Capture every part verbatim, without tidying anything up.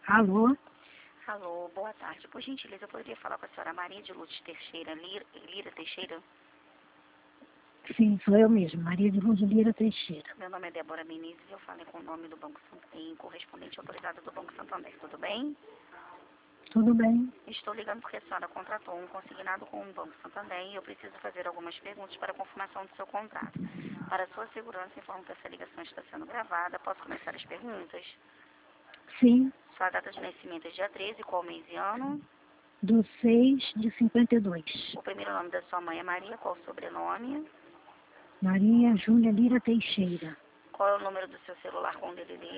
Alô? Alô, boa tarde. Por gentileza, eu poderia falar com a senhora Maria de Lourdes Teixeira, Lira, Lira Teixeira? Sim, sou eu mesma, Maria de Lourdes Lira Teixeira. Meu nome é Débora Menezes e eu falei com o nome do Banco Santander, correspondente autorizado do Banco Santander. Tudo bem? Tudo bem? Estou ligando porque a senhora contratou um consignado com o Banco Santander e eu preciso fazer algumas perguntas para confirmação do seu contrato. Para sua segurança, informo que essa ligação está sendo gravada. Posso começar as perguntas? Sim, Sua data de nascimento é dia treze, qual mês e ano? do seis de cinquenta e dois. O primeiro nome da sua mãe é Maria, qual o sobrenome? Maria Júlia Lira Teixeira. Qual é o número do seu celular com D D D?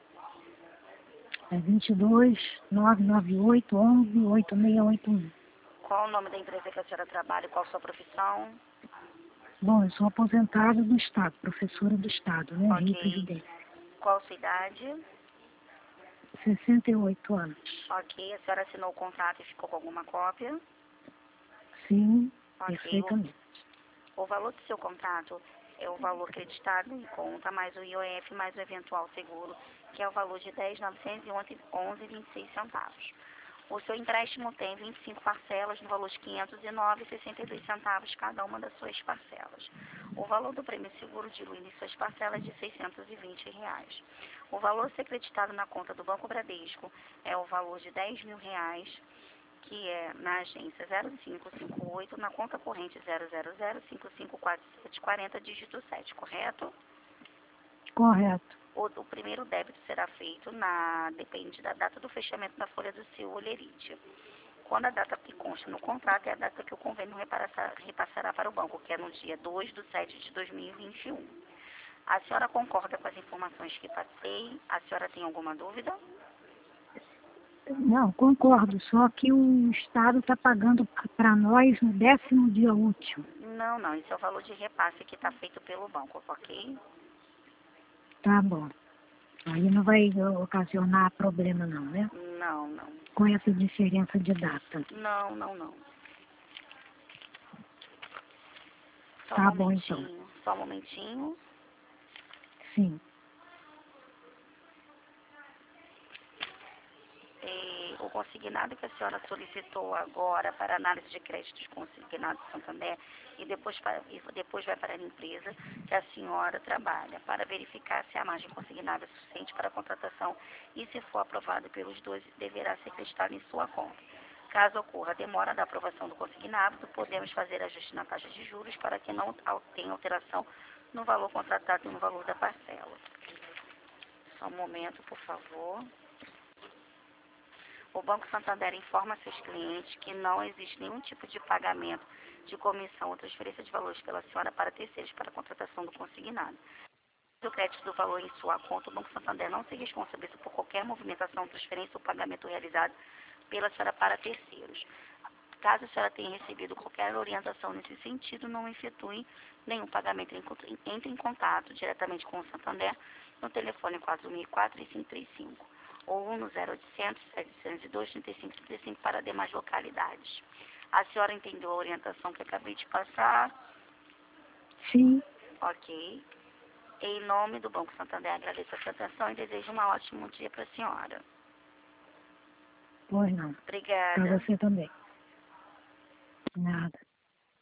É vinte e dois, nove nove oito, onze, oito seis oito um. Qual o nome da empresa que a senhora trabalha e qual a sua profissão? Bom, eu sou aposentada do Estado, professora do Estado, né? Rio Ok. Presidente. Qual a sua idade? sessenta e oito anos. Ok. A senhora assinou o contrato e ficou com alguma cópia? Sim, Ok. perfeitamente. O, o valor do seu contrato é o valor acreditado em conta, mais o I O F, mais o eventual seguro, que é o valor de dez mil novecentos e onze vírgula vinte e seis centavos. O seu empréstimo tem vinte e cinco parcelas no valor de quinhentos e nove vírgula sessenta e dois centavos cada uma das suas parcelas. O valor do prêmio seguro diluído em suas parcelas é de seiscentos e vinte reais. O valor a ser acreditado na conta do Banco Bradesco é o valor de dez mil reais, que é na agência zero cinco cinco oito, na conta corrente zero zero zero cinco cinco quatro sete quatro zero, dígito sete, correto? Correto. O, o primeiro débito será feito na, depende da data do fechamento da folha do seu olerite. Quando a data que consta no contrato é a data que o convênio repassará, repassará para o banco, que é no dia dois de sete de dois mil e vinte e um. A senhora concorda com as informações que passei? A senhora tem alguma dúvida? Não, concordo, só que o Estado está pagando para nós no décimo dia útil. Não, não, esse é o valor de repasse que está feito pelo banco, ok? Tá bom. Aí não vai ocasionar problema não, né? Não, não. Com essa diferença de data. Não, não, não. Só um Tá bom, então. momentinho, só um momentinho. Sim. E o consignado que a senhora solicitou agora para análise de créditos consignados Santander e depois, para, e depois vai para a empresa que a senhora trabalha para verificar se a margem consignada é suficiente para a contratação e, se for aprovado pelos dois, deverá ser acreditado em sua conta. Caso ocorra a demora da aprovação do consignado, podemos fazer ajuste na taxa de juros para que não tenha alteração no valor contratado e no valor da parcela. Só um momento, por favor. O Banco Santander informa a seus clientes que não existe nenhum tipo de pagamento de comissão ou transferência de valores pela senhora para terceiros para a contratação do consignado. Se o crédito do valor em sua conta, o Banco Santander não se responsabiliza por qualquer movimentação, transferência ou pagamento realizado pela senhora para terceiros. Caso a senhora tenha recebido qualquer orientação nesse sentido, não efetue nenhum pagamento. Entre em contato diretamente com o Santander no telefone quatro mil e quatro e cinco três cinco ou no zero oitocentos, setecentos e dois, trinta e cinco trinta e cinco para demais localidades. A senhora entendeu a orientação que acabei de passar? Sim. Ok. Em nome do Banco Santander, agradeço a sua atenção e desejo um ótimo dia para a senhora. Pois não. Obrigada. Para você também. Nada.